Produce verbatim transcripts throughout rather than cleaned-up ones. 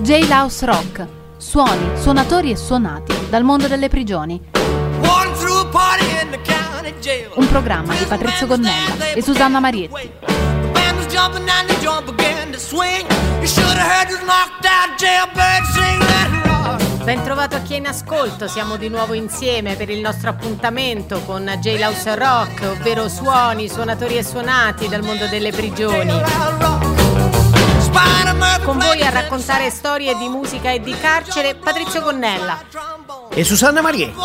Jailhouse Rock. Suoni, suonatori e suonati dal mondo delle prigioni. Un programma di Patrizio Gonnella e Susanna Marietti. Ben trovato a chi è in ascolto, siamo di nuovo insieme per il nostro appuntamento con Jailhouse Rock, ovvero suoni, suonatori e suonati dal mondo delle prigioni. Con voi a raccontare storie di musica e di carcere, Patrizio Gonnella e Susanna Marietti.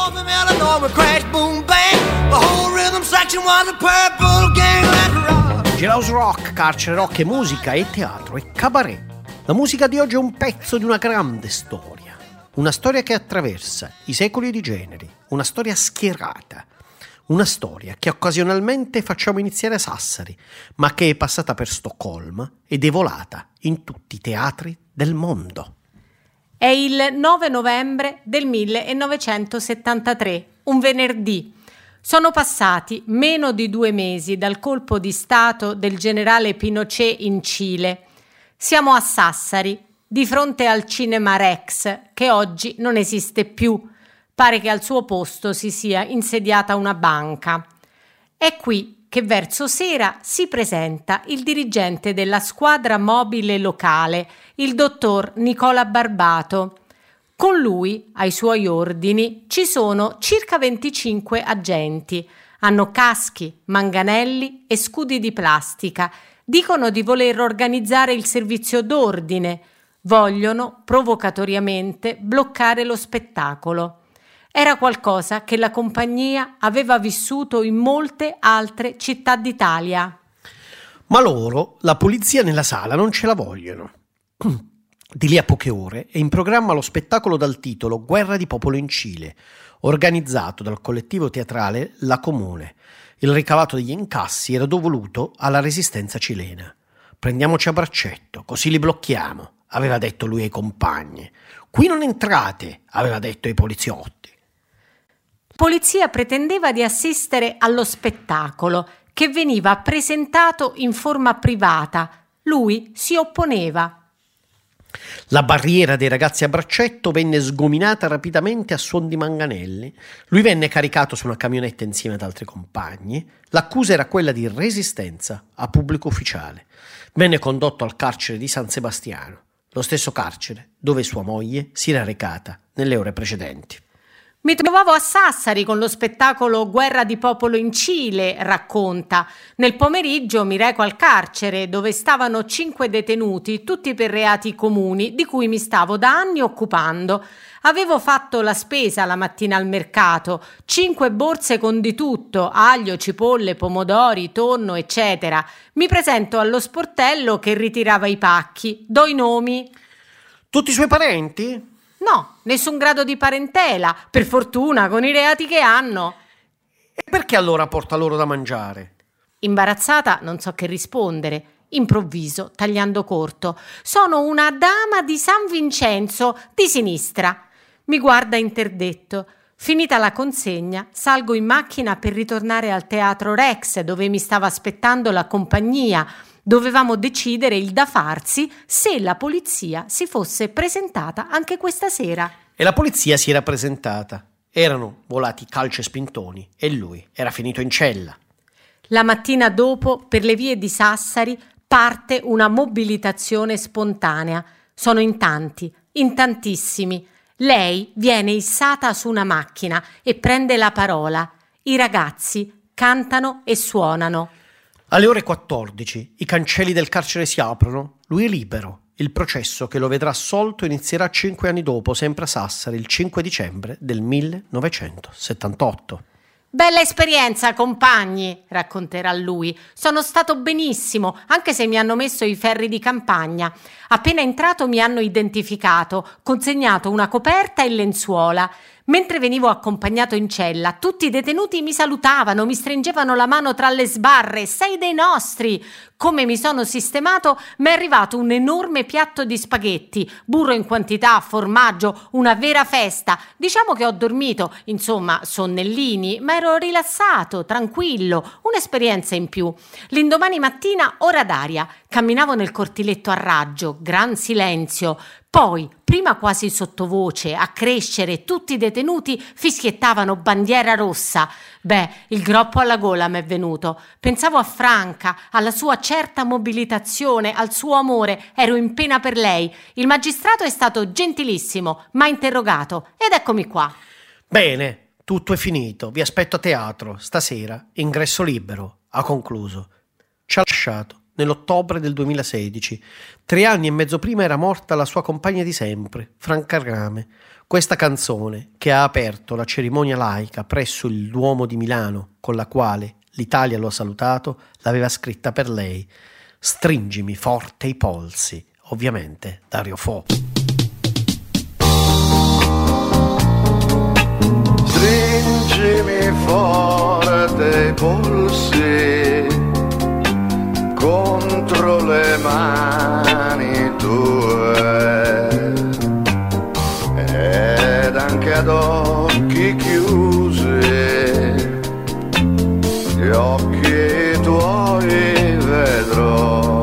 Jailhouse Rock, carcere rock e musica e teatro e cabaret. La musica di oggi è un pezzo di una grande storia. Una storia che attraversa i secoli di generi, una storia schierata, una storia che occasionalmente facciamo iniziare a Sassari, ma che è passata per Stoccolma ed è volata in tutti i teatri del mondo. È il nove novembre del millenovecentosettantatré, un venerdì. Sono passati meno di due mesi dal colpo di stato del generale Pinochet in Cile. Siamo a Sassari, di fronte al Cinema Rex, che oggi non esiste più. Pare che al suo posto si sia insediata una banca. È qui che verso sera si presenta il dirigente della squadra mobile locale, il dottor Nicola Barbato. Con lui, ai suoi ordini, ci sono circa venticinque agenti. Hanno caschi, manganelli e scudi di plastica. Dicono di voler organizzare il servizio d'ordine. Vogliono, provocatoriamente, bloccare lo spettacolo. Era qualcosa che la compagnia aveva vissuto in molte altre città d'Italia. Ma loro, la polizia nella sala, non ce la vogliono. Di lì a poche ore è in programma lo spettacolo dal titolo Guerra di popolo in Cile, organizzato dal collettivo teatrale La Comune. Il ricavato degli incassi era dovuto alla resistenza cilena. Prendiamoci a braccetto, così li blocchiamo, aveva detto lui ai compagni. Qui non entrate, aveva detto ai poliziotti. Polizia pretendeva di assistere allo spettacolo, che veniva presentato in forma privata. Lui si opponeva. La barriera dei ragazzi a braccetto venne sgominata rapidamente a suon di manganelli. Lui venne caricato su una camionetta insieme ad altri compagni. L'accusa era quella di resistenza a pubblico ufficiale. Venne condotto al carcere di San Sebastiano, lo stesso carcere dove sua moglie si era recata nelle ore precedenti. Mi trovavo a Sassari con lo spettacolo Guerra di popolo in Cile, racconta. Nel pomeriggio mi reco al carcere dove stavano cinque detenuti, tutti per reati comuni, di cui mi stavo da anni occupando. Avevo fatto la spesa la mattina al mercato, cinque borse con di tutto, aglio, cipolle, pomodori, tonno, eccetera. Mi presento allo sportello che ritirava i pacchi, do i nomi. Tutti i suoi parenti? No, nessun grado di parentela, per fortuna, con i reati che hanno. E perché allora porta loro da mangiare? Imbarazzata, non so che rispondere. Improvviso, tagliando corto. Sono una dama di San Vincenzo, di sinistra. Mi guarda interdetto. Finita la consegna, salgo in macchina per ritornare al Teatro Rex, dove mi stava aspettando la compagnia. Dovevamo decidere il da farsi se la polizia si fosse presentata anche questa sera. E la polizia si era presentata. Erano volati calci e spintoni e lui era finito in cella. La mattina dopo, per le vie di Sassari, parte una mobilitazione spontanea. Sono in tanti, in tantissimi. Lei viene issata su una macchina e prende la parola. I ragazzi cantano e suonano. Alle ore quattordici i cancelli del carcere si aprono, lui è libero. Il processo che lo vedrà assolto inizierà cinque anni dopo, sempre a Sassari, il cinque dicembre del millenovecentosettantotto. Bella esperienza, compagni, racconterà lui. Sono stato benissimo, anche se mi hanno messo i ferri di campagna. Appena entrato mi hanno identificato, consegnato una coperta e lenzuola. Mentre venivo accompagnato in cella, tutti i detenuti mi salutavano, mi stringevano la mano tra le sbarre. Sei dei nostri! Come mi sono sistemato, mi è arrivato un enorme piatto di spaghetti, burro in quantità, formaggio, una vera festa. Diciamo che ho dormito, insomma, sonnellini, ma ero rilassato, tranquillo, un'esperienza in più. L'indomani mattina, ora d'aria, camminavo nel cortiletto a raggio, gran silenzio. Poi, prima quasi sottovoce, a crescere, tutti i detenuti fischiettavano bandiera rossa. Beh, il groppo alla gola m'è venuto. Pensavo a Franca, alla sua certa mobilitazione, al suo amore. Ero in pena per lei. Il magistrato è stato gentilissimo, m'ha interrogato ed eccomi qua. Bene, tutto è finito. Vi aspetto a teatro. Stasera, ingresso libero. Ha concluso. Ci ha lasciato nell'ottobre del duemilasedici. Tre anni e mezzo prima era morta la sua compagna di sempre, Franca Rame. Questa canzone, che ha aperto la cerimonia laica presso il Duomo di Milano, con la quale l'Italia lo ha salutato, l'aveva scritta per lei. Stringimi forte i polsi, ovviamente Dario Fo. Stringimi forte i polsi contro le mani tue ed anche ad occhi chiusi gli occhi tuoi vedrò.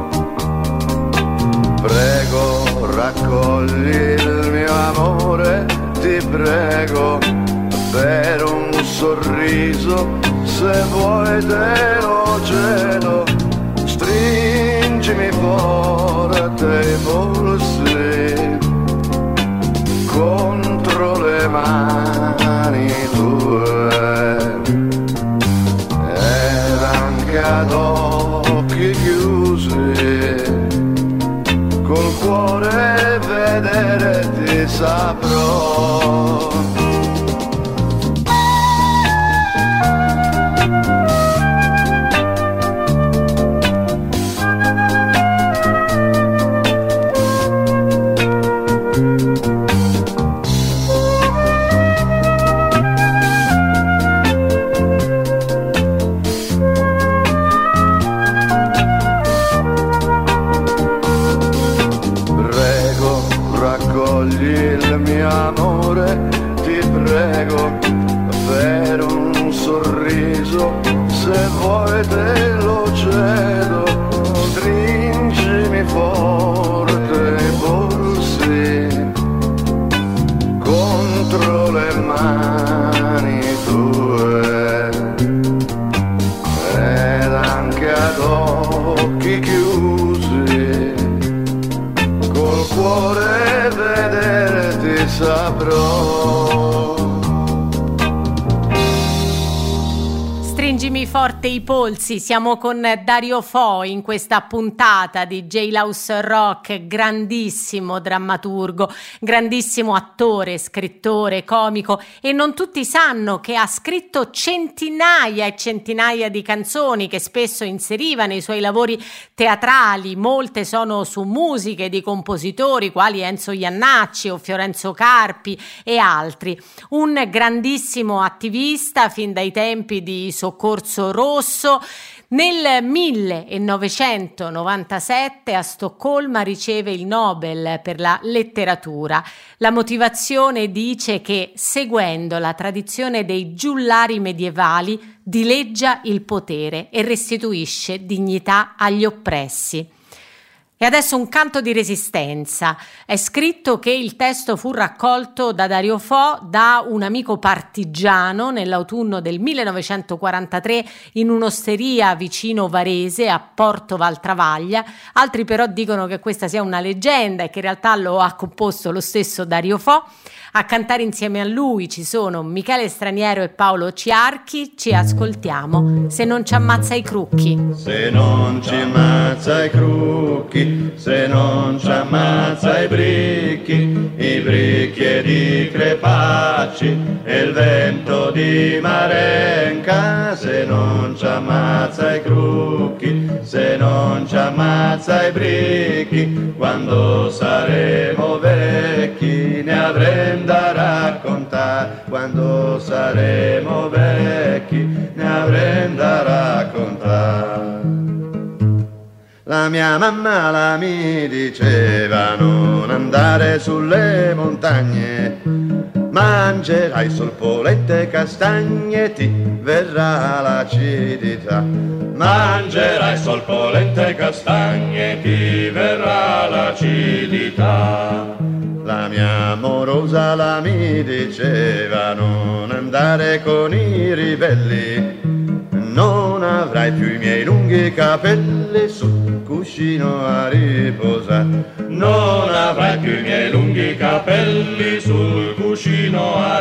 Prego, raccogli il mio amore, ti prego, per un sorriso, se vuoi te lo cedo. Stringimi forte i polsi contro le mani tue ed anche ad occhi chiusi col cuore vedere ti saprò. Il mio amore, ti prego, per un sorriso, se vuoi te lo cedo. Stringimi forte i polsi contro le mani tue ed anche ad occhi chiusi col cuore vedere ti saprò. Stringimi forte i polsi, siamo con Dario Fo in questa puntata di Jailhouse Rock, grandissimo drammaturgo, grandissimo attore, scrittore, comico, e non tutti sanno che ha scritto centinaia e centinaia di canzoni che spesso inseriva nei suoi lavori teatrali. Molte sono su musiche di compositori quali Enzo Jannacci o Fiorenzo Carpi e altri. Un grandissimo attivista fin dai tempi di Soccorso Rosso. Nel millenovecentonovantasette a Stoccolma riceve il Nobel per la letteratura. La motivazione dice che, seguendo la tradizione dei giullari medievali, dileggia il potere e restituisce dignità agli oppressi. E adesso un canto di resistenza. È scritto che il testo fu raccolto da Dario Fo da un amico partigiano nell'autunno del millenovecentoquarantatré in un'osteria vicino Varese a Porto Valtravaglia. Altri però dicono che questa sia una leggenda e che in realtà lo ha composto lo stesso Dario Fo. A cantare insieme a lui ci sono Michele Straniero e Paolo Ciarchi. Ci ascoltiamo Se non ci ammazza i crucchi. Se non ci ammazza i crucchi, se non ci ammazza i bricchi, i bricchi ed i crepacci e il vento di Marenca. Se non ci ammazza i crucchi, se non ci ammazza i bricchi, quando saremo vecchi ne avremo da raccontare. Quando saremo vecchi ne avremo da raccontare. La mia mamma la mi diceva non andare sulle montagne, Mangerai sol polente e castagne, ti verrà l'acidità. Mangerai sol polente e castagne, ti verrà l'acidità. La mia amorosa la mi diceva non andare con i ribelli, non avrai più i miei lunghi capelli sul cuscino a riposare. Non avrai più i miei lunghi capelli sul cuscino a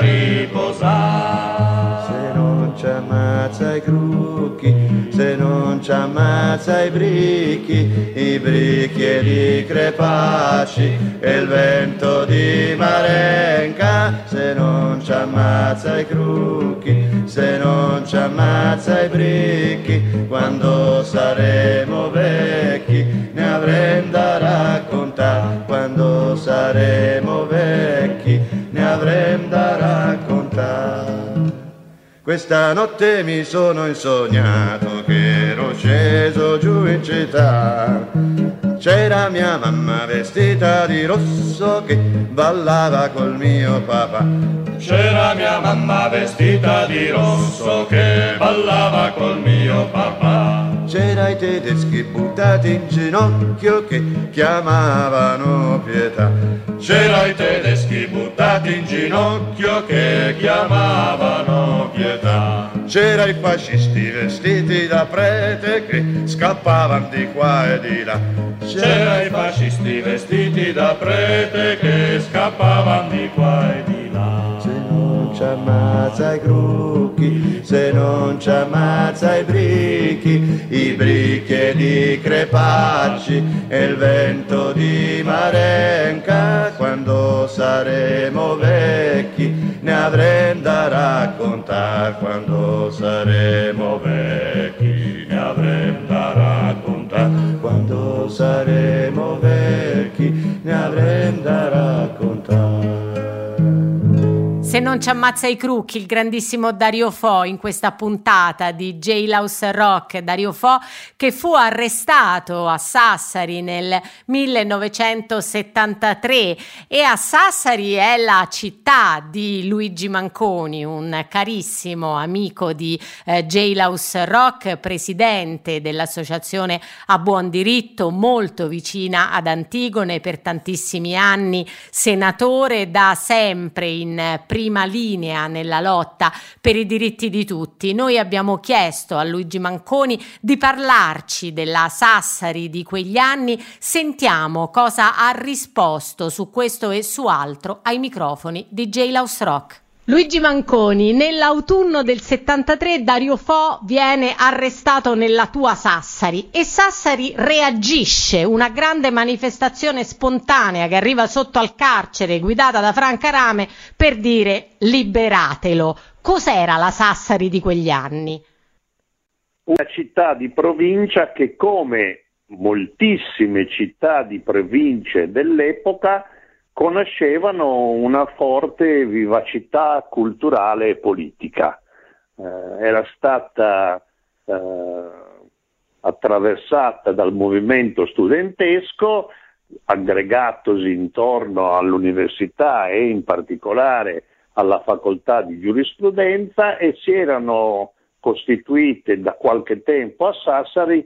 riposare. Se non ci ammazza i crucchi, se non ci ammazza i bricchi, i bricchi ed i crepaci e il vento di Marenca. Se non ci ammazza i crucchi, se non ci ammazza i bricchi, quando saremo vecchi ne avremo da raccontare. Quando saremo vecchi ne avremo da raccontare. Questa notte mi sono insognato che ero sceso giù in città. C'era mia mamma vestita di rosso che ballava col mio papà. C'era mia mamma vestita di rosso che ballava col mio papà. C'era i tedeschi buttati in ginocchio che chiamavano pietà. C'era i tedeschi buttati in ginocchio che chiamavano pietà. C'era i fascisti vestiti da prete che scappavano di qua e di là. C'era i fascisti vestiti da prete che scappavano di qua e di là. Se non ci ammazza i crucchi, se non ci ammazza i bricchi, i bricchi ed i crepacci e il vento di Marenca, quando saremo vecchi ne avremo da raccontare. Quando saremo vecchi ne avremo da raccontare. Quando saremo vecchi ne avremo da raccontare. Se non ci ammazza i crucchi, il grandissimo Dario Fo in questa puntata di Jailhouse Rock. Dario Fo che fu arrestato a Sassari nel millenovecentosettantatré, e a Sassari è la città di Luigi Manconi, un carissimo amico di eh, Jailhouse Rock, presidente dell'associazione A Buon Diritto, molto vicina ad Antigone, per tantissimi anni senatore, da sempre in prima prima linea nella lotta per i diritti di tutti. Noi abbiamo chiesto a Luigi Manconi di parlarci della Sassari di quegli anni. Sentiamo cosa ha risposto su questo e su altro ai microfoni di Jailhouse Rock. Luigi Manconi, nell'autunno del settantatré Dario Fo viene arrestato nella tua Sassari e Sassari reagisce, una grande manifestazione spontanea che arriva sotto al carcere guidata da Franca Rame per dire liberatelo. Cos'era la Sassari di quegli anni? Una città di provincia che, come moltissime città di province dell'epoca, conoscevano una forte vivacità culturale e politica. Eh, era stata eh, attraversata dal movimento studentesco, aggregatosi intorno all'università e in particolare alla facoltà di giurisprudenza, e si erano costituite da qualche tempo a Sassari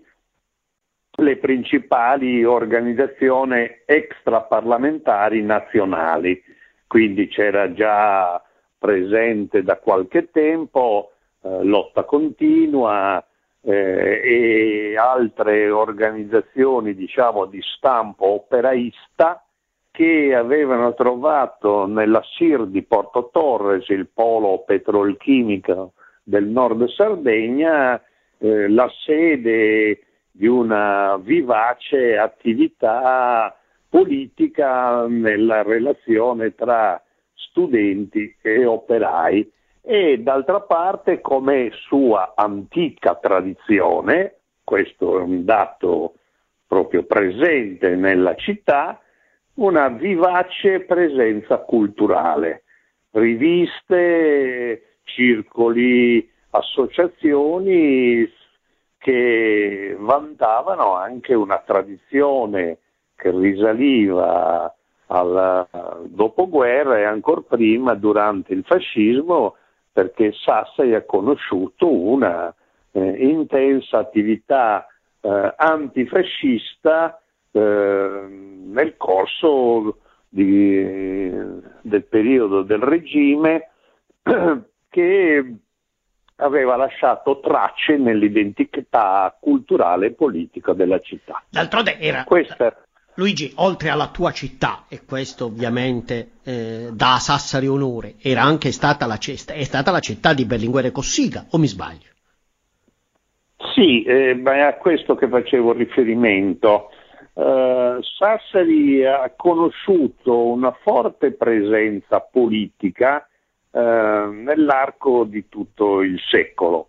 le principali organizzazioni extraparlamentari nazionali. Quindi c'era già presente da qualche tempo eh, Lotta Continua eh, e altre organizzazioni, diciamo, di stampo operaista, che avevano trovato nella S I R di Porto Torres, il polo petrolchimico del nord Sardegna, eh, la sede di una vivace attività politica nella relazione tra studenti e operai. E d'altra parte, come sua antica tradizione, questo è un dato proprio presente nella città, una vivace presenza culturale, riviste, circoli, associazioni che vantavano anche una tradizione che risaliva al dopoguerra e ancora prima durante il fascismo, perché Sassari ha conosciuto una eh, intensa attività eh, antifascista eh, nel corso di, del periodo del regime, che aveva lasciato tracce nell'identità culturale e politica della città. D'altronde era, Questa... Luigi, oltre alla tua città, e questo ovviamente eh, dà Sassari onore, era anche stata la, è stata la città di Berlinguer e Cossiga, o mi sbaglio? Sì, eh, ma è a questo che facevo riferimento. Uh, Sassari ha conosciuto una forte presenza politica uh, nell'arco di tutto il secolo,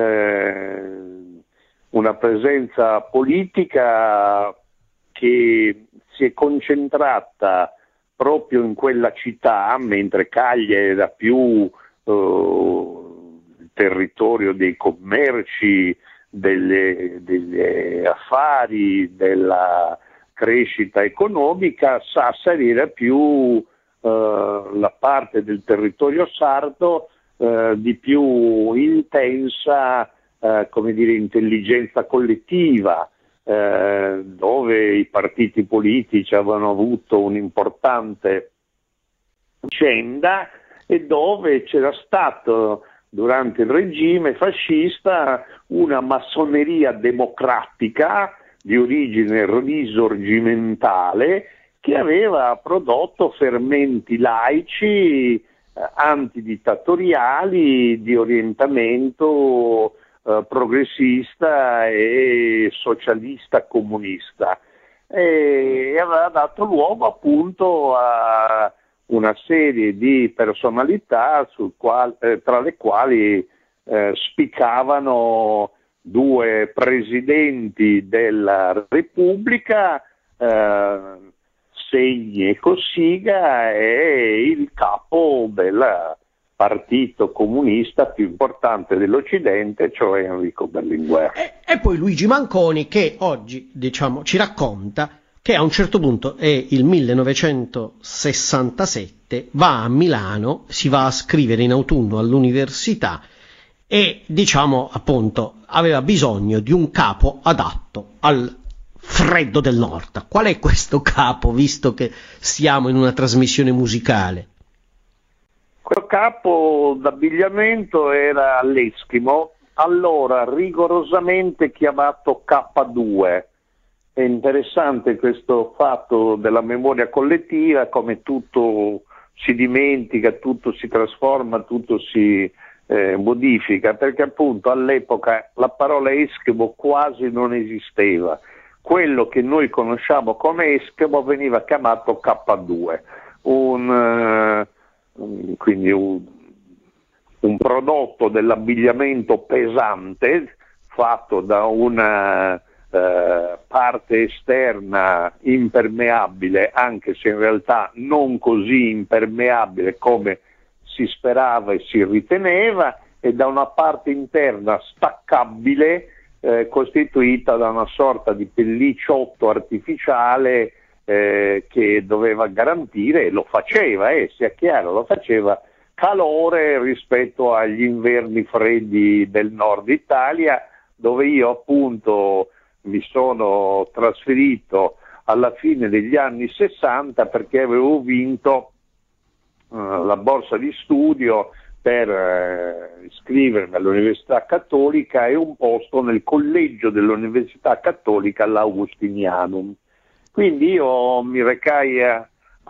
uh, una presenza politica che si è concentrata proprio in quella città, mentre Caglia era più uh, il territorio dei commerci, delle, degli affari, della crescita economica. Sassari era più uh, la parte del territorio sardo uh, di più intensa uh, come dire, intelligenza collettiva, uh, dove i partiti politici avevano avuto un'importante vicenda e dove c'era stato durante il regime fascista una massoneria democratica di origine risorgimentale che aveva prodotto fermenti laici, eh, antidittatoriali, di orientamento eh, progressista e socialista comunista, e aveva dato luogo appunto a una serie di personalità sul quale, eh, tra le quali eh, spiccavano due presidenti della Repubblica, eh, Segni e Cossiga, e il capo del partito comunista più importante dell'Occidente, cioè Enrico Berlinguer. E, e poi Luigi Manconi, che oggi, diciamo, ci racconta che a un certo punto, è il millenovecentosessantasette, va a Milano, si va a scrivere in autunno all'università e, diciamo, appunto, aveva bisogno di un capo adatto al freddo del nord. Qual è questo capo, visto che siamo in una trasmissione musicale? Quel capo d'abbigliamento era l'Eskimo, allora rigorosamente chiamato K due. È interessante questo fatto della memoria collettiva, come tutto si dimentica, tutto si trasforma, tutto si eh, modifica, perché appunto all'epoca la parola Eskimo quasi non esisteva. Quello che noi conosciamo come Eskimo veniva chiamato K due, un, uh, quindi un, un prodotto dell'abbigliamento pesante fatto da una Uh, parte esterna impermeabile, anche se in realtà non così impermeabile come si sperava e si riteneva, e da una parte interna staccabile, eh, costituita da una sorta di pelliciotto artificiale eh, che doveva garantire, e lo faceva, eh, sia chiaro, lo faceva, calore rispetto agli inverni freddi del nord Italia, dove io appunto mi sono trasferito alla fine degli anni sessanta perché avevo vinto uh, la borsa di studio per uh, iscrivermi all'Università Cattolica e un posto nel collegio dell'Università Cattolica all'Augustinianum. Quindi io mi recai a,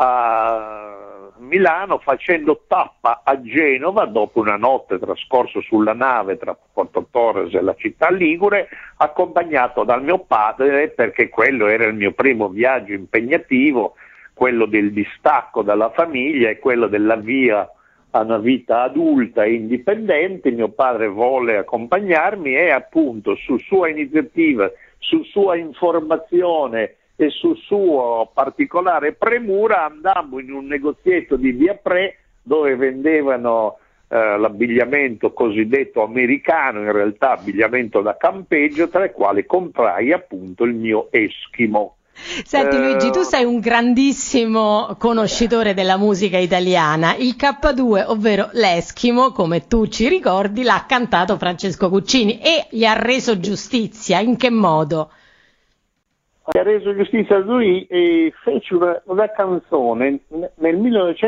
a Milano facendo tappa a Genova dopo una notte trascorsa sulla nave tra Porto Torres e la città ligure, accompagnato dal mio padre, perché quello era il mio primo viaggio impegnativo, quello del distacco dalla famiglia e quello dell'avvio a una vita adulta e indipendente. Mio padre volle accompagnarmi e appunto su sua iniziativa, su sua informazione e su sua particolare premura andammo in un negozietto di via Pre dove vendevano eh, l'abbigliamento cosiddetto americano, in realtà abbigliamento da campeggio, tra i quali comprai appunto il mio Eskimo. Senti Luigi, tu sei un grandissimo conoscitore della musica italiana. Il K due, ovvero l'Eschimo, come tu ci ricordi, l'ha cantato Francesco Guccini e gli ha reso giustizia. In che modo? Gli ha reso giustizia lui e fece una, una canzone nel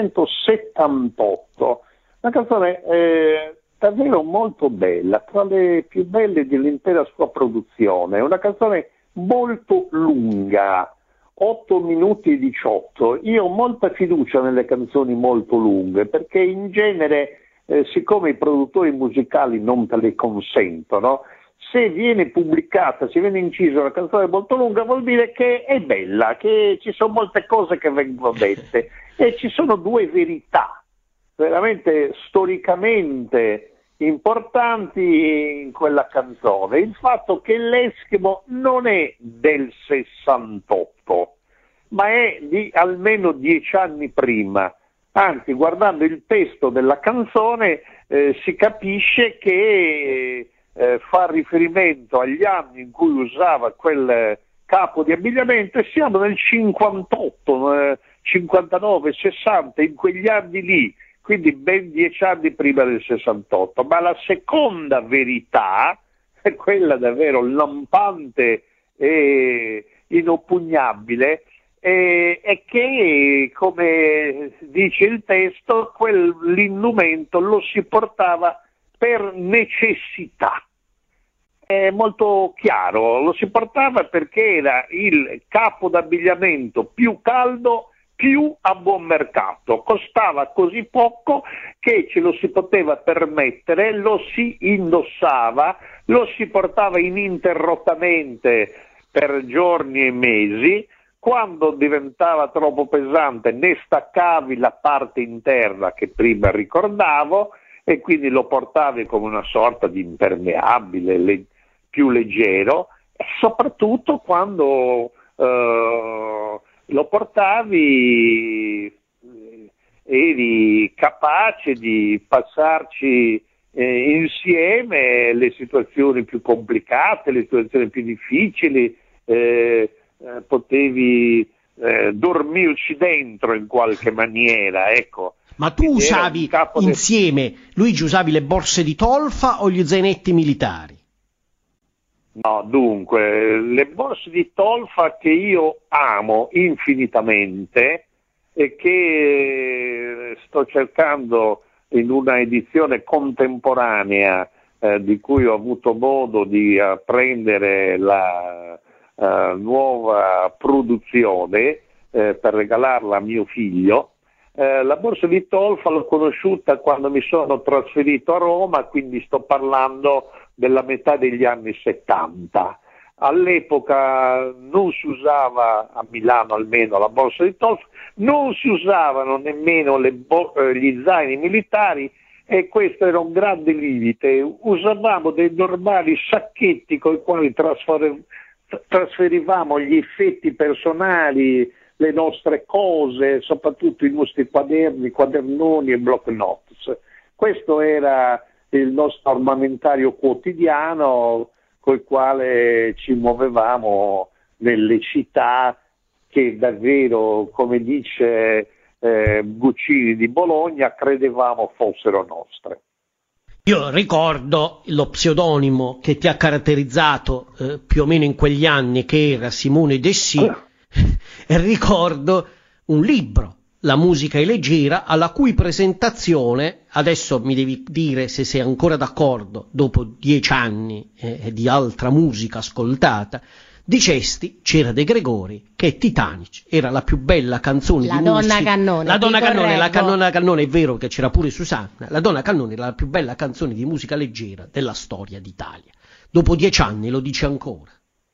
millenovecentosettantotto, una canzone eh, davvero molto bella, tra le più belle dell'intera sua produzione, una canzone molto lunga, otto minuti e diciotto. Io ho molta fiducia nelle canzoni molto lunghe perché in genere, eh, siccome i produttori musicali non te le consentono, se viene pubblicata, se viene incisa una canzone molto lunga vuol dire che è bella, che ci sono molte cose che vengono dette e ci sono due verità veramente storicamente importanti in quella canzone. Il fatto che l'Eschimo non è del sessantotto, ma è di almeno dieci anni prima. Anzi, guardando il testo della canzone eh, si capisce che eh, fa riferimento agli anni in cui usava quel capo di abbigliamento e siamo nel cinquantotto, eh, cinquantanove, sessanta, in quegli anni lì. Quindi ben dieci anni prima del sessantotto, ma la seconda verità è quella davvero lampante e inoppugnabile, e, è che, come dice il testo, quell'indumento lo si portava per necessità. È molto chiaro, lo si portava perché era il capo d'abbigliamento più caldo, più a buon mercato, costava così poco che ce lo si poteva permettere, lo si indossava, lo si portava ininterrottamente per giorni e mesi. Quando diventava troppo pesante ne staccavi la parte interna che prima ricordavo e quindi lo portavi come una sorta di impermeabile le- più leggero, e soprattutto quando eh, lo portavi, eri capace di passarci eh, insieme le situazioni più complicate, le situazioni più difficili, eh, eh, potevi eh, dormirci dentro in qualche maniera, ecco. Ma tu Quindi usavi insieme, de... Luigi, usavi le borse di tolfa o gli zainetti militari? No, dunque, le borse di tolfa che io amo infinitamente e che sto cercando in una edizione contemporanea eh, di cui ho avuto modo di apprendere la uh, nuova produzione eh, per regalarla a mio figlio. Eh, la borsa di tolfa l'ho conosciuta quando mi sono trasferito a Roma, quindi sto parlando della metà degli anni settanta. All'epoca non si usava, a Milano almeno, la borsa di tolfa, non si usavano nemmeno le bo- eh, gli zaini militari e questo era un grande limite. Usavamo dei normali sacchetti con i quali trasfer- trasferivamo gli effetti personali, le nostre cose, soprattutto i nostri quaderni, quadernoni e block notes. Questo era il nostro armamentario quotidiano col quale ci muovevamo nelle città che davvero, come dice eh, Guccini di Bologna, credevamo fossero nostre. Io ricordo lo pseudonimo che ti ha caratterizzato eh, più o meno in quegli anni, che era Simone Dessì, ah. e ricordo un libro, La musica è leggera, alla cui presentazione, adesso mi devi dire se sei ancora d'accordo, dopo dieci anni eh, di altra musica ascoltata, dicesti, c'era De Gregori, che Titanic era la più bella canzone la di donna musica. Cannone, la donna Cannone, la donna Cannone, è vero che c'era pure Susanna, la donna Cannone era la più bella canzone di musica leggera della storia d'Italia. Dopo dieci anni lo dice ancora.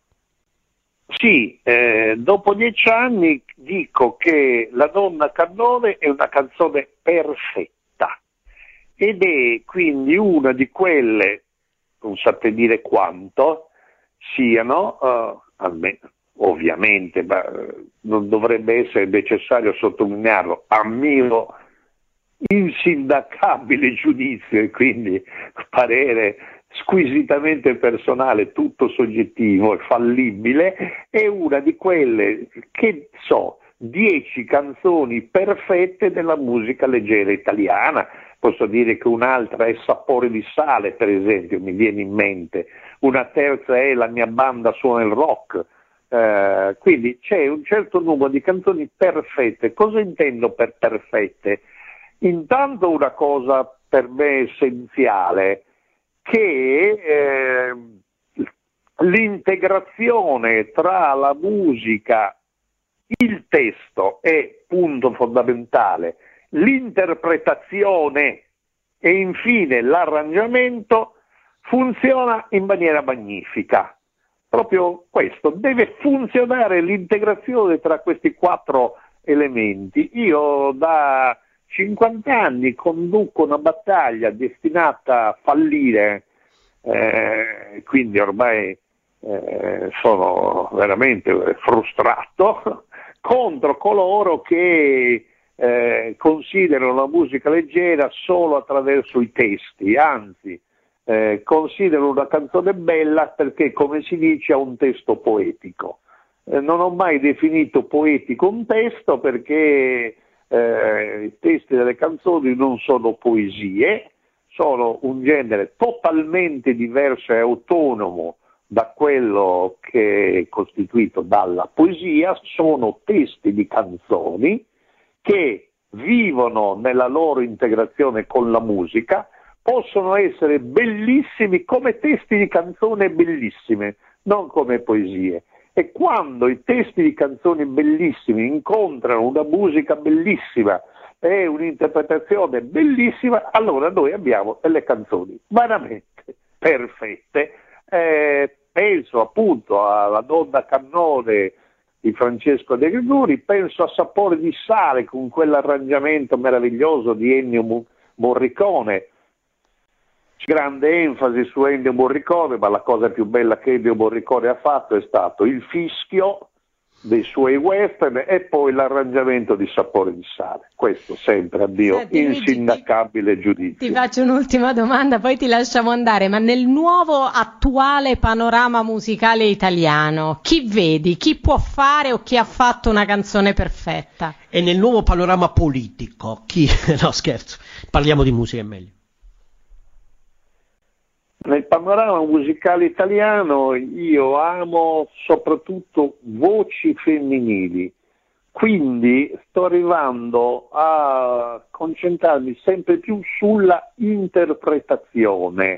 Sì, eh, dopo dieci anni dico che La donna Cannone è una canzone perfetta ed è quindi una di quelle, non sapete dire quanto, siano, uh, almeno, ovviamente, ma uh, non dovrebbe essere necessario sottolinearlo, a mio insindacabile giudizio e quindi parere squisitamente personale, tutto soggettivo e fallibile, è una di quelle, che so, dieci canzoni perfette della musica leggera italiana. Posso dire che un'altra è Sapore di sale, per esempio, mi viene in mente, una terza è La mia banda suona il rock, eh, quindi c'è un certo numero di canzoni perfette. Cosa intendo per perfette? Intanto una cosa per me essenziale, che eh, l'integrazione tra la musica, il testo è punto fondamentale, l'interpretazione e infine l'arrangiamento funziona in maniera magnifica. Proprio questo, deve funzionare l'integrazione tra questi quattro elementi. Io da cinquanta anni conduco una battaglia destinata a fallire, eh, quindi ormai eh, sono veramente frustrato contro coloro che eh, considerano la musica leggera solo attraverso i testi, anzi eh, considerano una canzone bella perché, come si dice, ha un testo poetico. Eh, non ho mai definito poetico un testo perché Eh, i testi delle canzoni non sono poesie, sono un genere totalmente diverso e autonomo da quello che è costituito dalla poesia. Sono testi di canzoni che vivono nella loro integrazione con la musica, possono essere bellissimi come testi di canzone bellissime, non come poesie. E quando i testi di canzoni bellissimi incontrano una musica bellissima e un'interpretazione bellissima, allora noi abbiamo delle canzoni veramente perfette. Eh, penso appunto alla Donna Cannone di Francesco De Gregori, penso a Sapore di sale con quell'arrangiamento meraviglioso di Ennio Morricone. Grande enfasi su Ennio Morricone, ma la cosa più bella che Ennio Morricone ha fatto è stato il fischio dei suoi western e poi l'arrangiamento di Sapore di sale. Questo sempre a mio Senti, insindacabile Luigi, giudizio. Ti faccio un'ultima domanda, poi ti lasciamo andare, ma nel nuovo attuale panorama musicale italiano, chi vedi, chi può fare o chi ha fatto una canzone perfetta? E nel nuovo panorama politico, chi... no scherzo, parliamo di musica è meglio. Nel panorama musicale italiano io amo soprattutto voci femminili, quindi sto arrivando a concentrarmi sempre più sulla interpretazione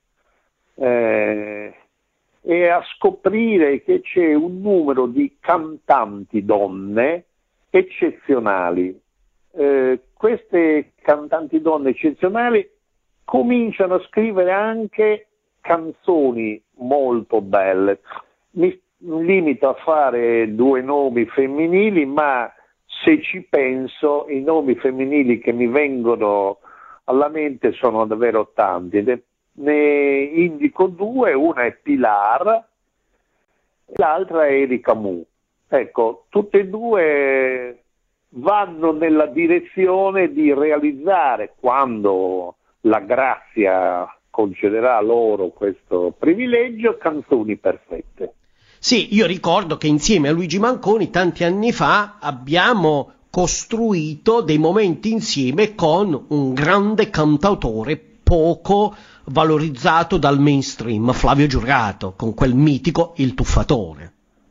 eh, e a scoprire che c'è un numero di cantanti donne eccezionali. Eh, queste cantanti donne eccezionali cominciano a scrivere anche canzoni molto belle. Mi limito a fare due nomi femminili, ma se ci penso i nomi femminili che mi vengono alla mente sono davvero tanti. Ne indico due, una è Pilar e l'altra è Erika Mu. Ecco, tutte e due vanno nella direzione di realizzare, quando la grazia concederà loro questo privilegio, canzoni perfette. Sì, io ricordo che insieme a Luigi Manconi tanti anni fa abbiamo costruito dei momenti insieme con un grande cantautore poco valorizzato dal mainstream, Flavio Giurgato, con quel mitico Il Tuffatore.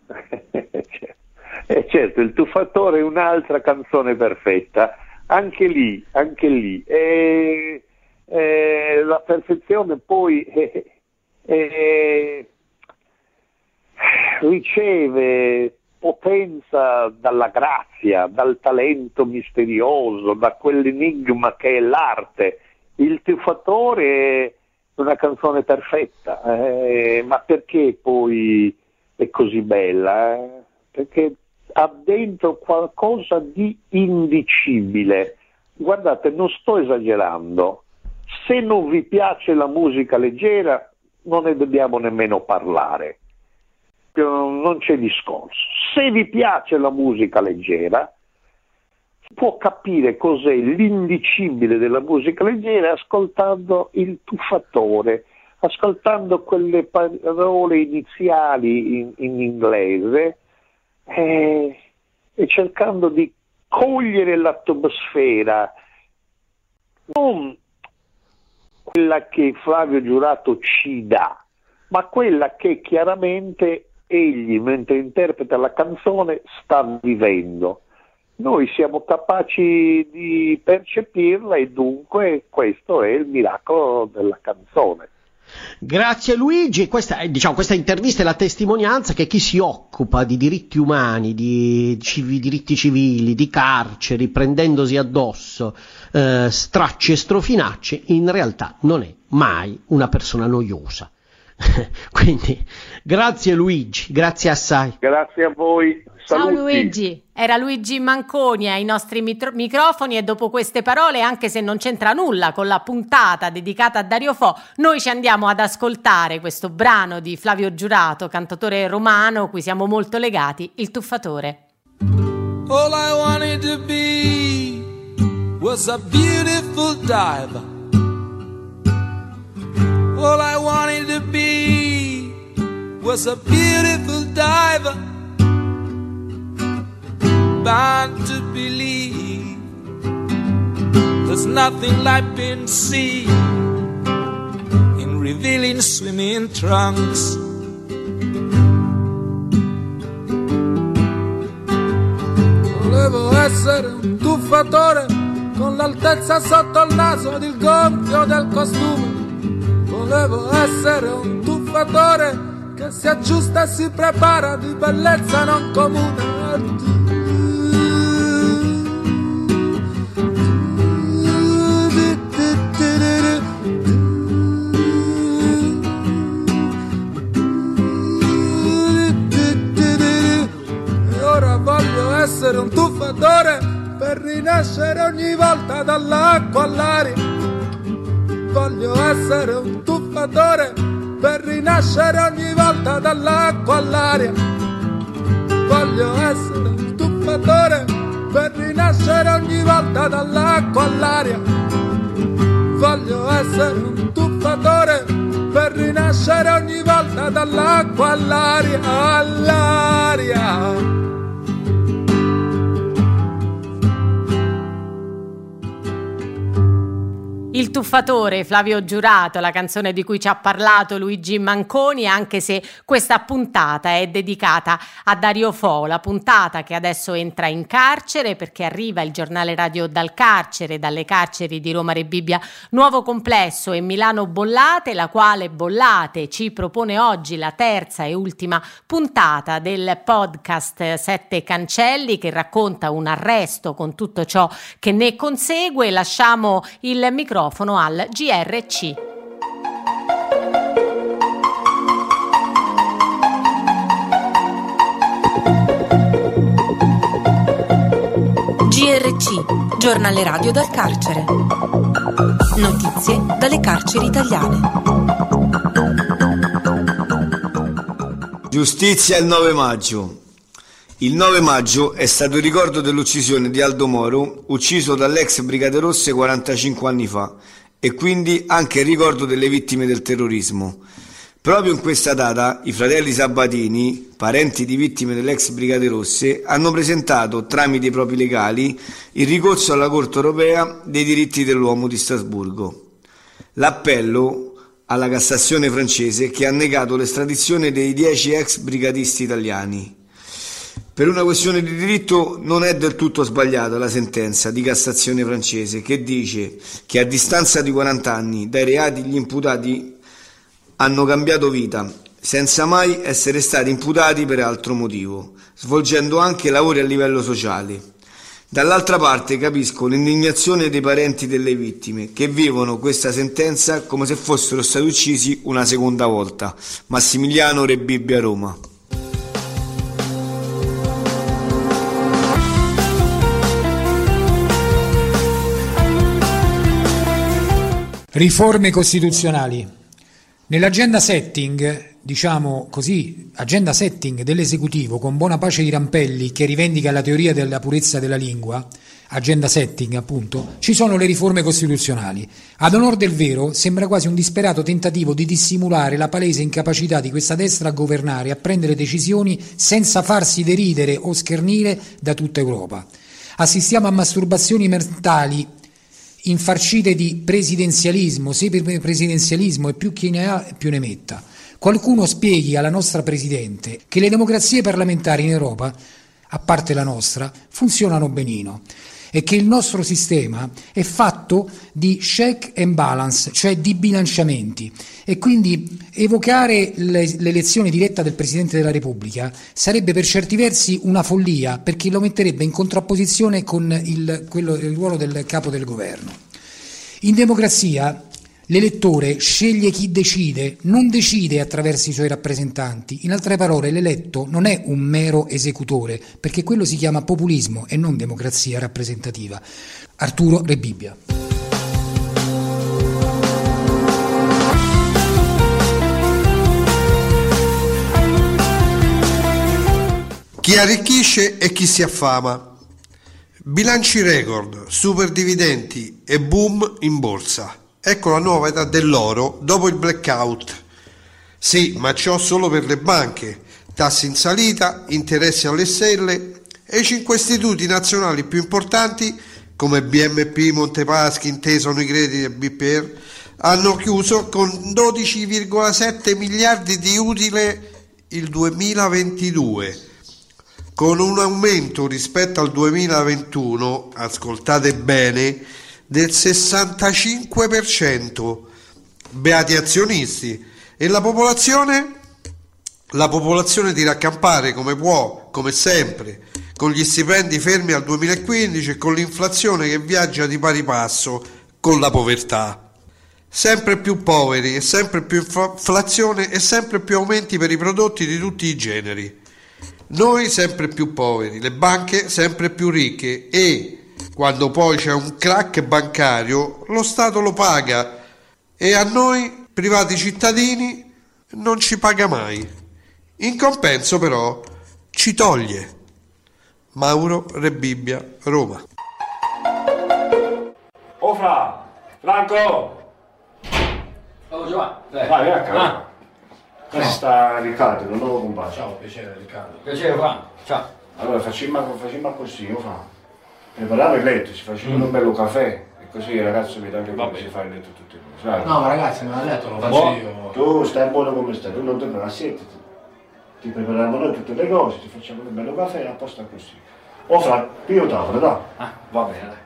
Eh certo, Il Tuffatore è un'altra canzone perfetta, anche lì, anche lì. E... Eh, la perfezione poi eh, eh, riceve potenza dalla grazia, dal talento misterioso, da quell'enigma che è l'arte. Il Tuffatore è una canzone perfetta, eh, ma perché poi è così bella? Eh? Perché ha dentro qualcosa di indicibile. Guardate, non sto esagerando. Se non vi piace la musica leggera, non ne dobbiamo nemmeno parlare, non c'è discorso. Se vi piace la musica leggera, si può capire cos'è l'indicibile della musica leggera ascoltando Il Tuffatore, ascoltando quelle parole iniziali in, in inglese eh, e cercando di cogliere l'atmosfera, non quella che Flavio Giurato ci dà, ma quella che chiaramente egli, mentre interpreta la canzone, sta vivendo. Noi siamo capaci di percepirla e dunque questo è il miracolo della canzone. Grazie Luigi, questa, è, diciamo, questa intervista è la testimonianza che chi si occupa di diritti umani, di civi, diritti civili, di carceri, prendendosi addosso eh, stracci e strofinacce, in realtà non è mai una persona noiosa. Quindi grazie Luigi, grazie assai. Grazie a voi. Saluti. Ciao Luigi, era Luigi Manconi ai nostri mitro- microfoni e dopo queste parole, anche se non c'entra nulla con la puntata dedicata a Dario Fo, noi ci andiamo ad ascoltare questo brano di Flavio Giurato, cantautore romano, cui siamo molto legati, Il Tuffatore. All I wanted to be was a beautiful diver. All I wanted to be was a beautiful diver, bound to believe there's nothing like being seen in revealing swimming trunks. Volevo essere un tuffatore con l'altezza sotto il naso ed il gonfio del costume. Volevo essere un tuffatore che si aggiusta e si prepara di bellezza non comune. E ora voglio essere un tuffatore per rinascere ogni volta dall'acqua all'aria. Voglio essere un tuffatore per rinascere ogni volta dall'acqua all'aria. Voglio essere un tuffatore per rinascere ogni volta dall'acqua all'aria. Voglio essere un tuffatore per rinascere ogni volta dall'acqua all'aria, all'aria. Il Tuffatore, Flavio Giurato, la canzone di cui ci ha parlato Luigi Manconi, anche se questa puntata è dedicata a Dario Fo, la puntata che adesso entra in carcere perché arriva il giornale radio dal carcere, dalle carceri di Roma Rebibbia Nuovo Complesso e Milano Bollate, la quale Bollate ci propone oggi la terza e ultima puntata del podcast Sette Cancelli che racconta un arresto con tutto ciò che ne consegue. Lasciamo il microfono al G R C. G R C, giornale radio dal carcere. Notizie dalle carceri italiane. Giustizia il nove maggio. Il nove maggio è stato il ricordo dell'uccisione di Aldo Moro, ucciso dall'ex Brigate Rosse quarantacinque anni fa, e quindi anche il ricordo delle vittime del terrorismo. Proprio in questa data i fratelli Sabatini, parenti di vittime dell'ex Brigate Rosse, hanno presentato, tramite i propri legali, il ricorso alla Corte Europea dei diritti dell'uomo di Strasburgo. L'appello alla Cassazione francese che ha negato l'estradizione dei dieci ex brigatisti italiani. Per una questione di diritto non è del tutto sbagliata la sentenza di Cassazione francese che dice che a distanza di quaranta anni dai reati gli imputati hanno cambiato vita senza mai essere stati imputati per altro motivo, svolgendo anche lavori a livello sociale. Dall'altra parte capisco l'indignazione dei parenti delle vittime che vivono questa sentenza come se fossero stati uccisi una seconda volta. Massimiliano Rebibbia, Roma. Riforme costituzionali. Nell'agenda setting, diciamo così, agenda setting dell'esecutivo con buona pace di Rampelli che rivendica la teoria della purezza della lingua, agenda setting appunto, ci sono le riforme costituzionali. Ad onor del vero sembra quasi un disperato tentativo di dissimulare la palese incapacità di questa destra a governare, a prendere decisioni senza farsi deridere o schernire da tutta Europa. Assistiamo a masturbazioni mentali infarcite di presidenzialismo, semipresidenzialismo e più chi ne ha più ne metta. Qualcuno spieghi alla nostra Presidente che le democrazie parlamentari in Europa, a parte la nostra, funzionano benino e che il nostro sistema è fatto di check and balance, cioè di bilanciamenti, e quindi evocare le, l'elezione diretta del Presidente della Repubblica sarebbe per certi versi una follia, perché lo metterebbe in contrapposizione con il, quello, il ruolo del capo del governo. In democrazia l'elettore sceglie chi decide, non decide attraverso i suoi rappresentanti. In altre parole, l'eletto non è un mero esecutore, perché quello si chiama populismo e non democrazia rappresentativa. Arturo Rebibbia. Chi arricchisce e chi si affama. Bilanci record, superdividenti e boom in borsa. Ecco la nuova età dell'oro dopo il blackout. Sì, ma ciò solo per le banche, tassi in salita, interessi alle stelle, e i cinque istituti nazionali più importanti come B M P, Montepaschi, Intesa, Unicredit e B P R hanno chiuso con dodici virgola sette miliardi di utile il duemilaventidue, con un aumento rispetto al duemilaventuno, ascoltate bene, del sessantacinque per cento. Beati azionisti. E la popolazione? La popolazione tira a campare come può, come sempre, con gli stipendi fermi al duemilaquindici e con l'inflazione che viaggia di pari passo con la povertà. Sempre più poveri e sempre più inflazione e sempre più aumenti per i prodotti di tutti i generi. Noi sempre più poveri, le banche sempre più ricche e quando poi c'è un crack bancario lo Stato lo paga e a noi privati cittadini non ci paga mai. In compenso però ci toglie. Mauro Rebibbia, Roma. Oh Fra, Franco! Oh Giovanni, dai. Vai, vieni a casa. Ah. Questo no. Sta Riccardo, non lo compagno. Ciao, piacere Riccardo. Piacere Franco, ciao. Allora facciamo, facciamo così, io Fra. Preparare il letto, ci facciamo mm. un bello caffè e così il ragazzo vede anche come si fa il letto tutti i giorni. No, ma ragazzi, ma il letto lo faccio buono. Io. Tu stai buono come stai, tu non torni a sette. Ti prepariamo noi tutte le cose, ti facciamo un bello caffè e apposta così. O Fra, io tavolo, dai. Ah, va bene, dai.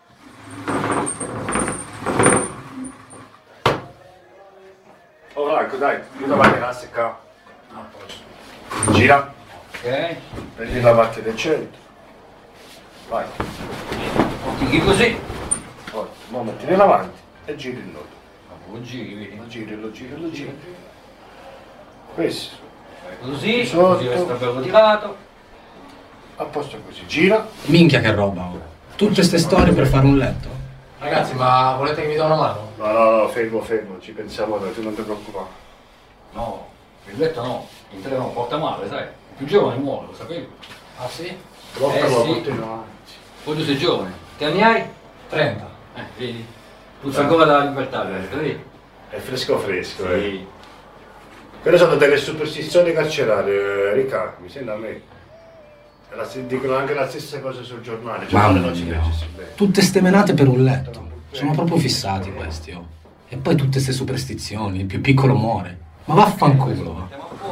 Oh Franco, dai, io la vai a seccare. Ah, posso. Gira. Ok. Prendi la parte del centro. Vai. Occhi così. Oh, no, mettili avanti e giri il nodo. Ma lo giri, vedi? Lo giri, lo giri, lo giri. Questo. Così, così resta bello tirato. A posto così, gira. Minchia che roba ora. Tutte queste storie per fare un letto? Ragazzi, ma volete che vi do una mano? No, no, no, fermo, fermo, ci pensiamo noi, tu non ti preoccupare. No, il letto no, il treno porta male, sai. Il più giovane muore, lo sapevi? Ah sì? Portalo, eh, sì. Poi tu sei giovane. Che anni hai? trenta. Eh, vedi? Puzza eh. ancora dalla libertà, vedi? È fresco fresco, sì. eh. Quelle sono delle superstizioni carcerarie, Riccardo, mi sembra a me. La, dicono anche la stessa cosa sul giornale, cioè non ci leggi bene. Tutte ste menate per un letto, sono proprio fissati questi, oh. E poi tutte ste superstizioni, il più piccolo muore. Ma vaffanculo.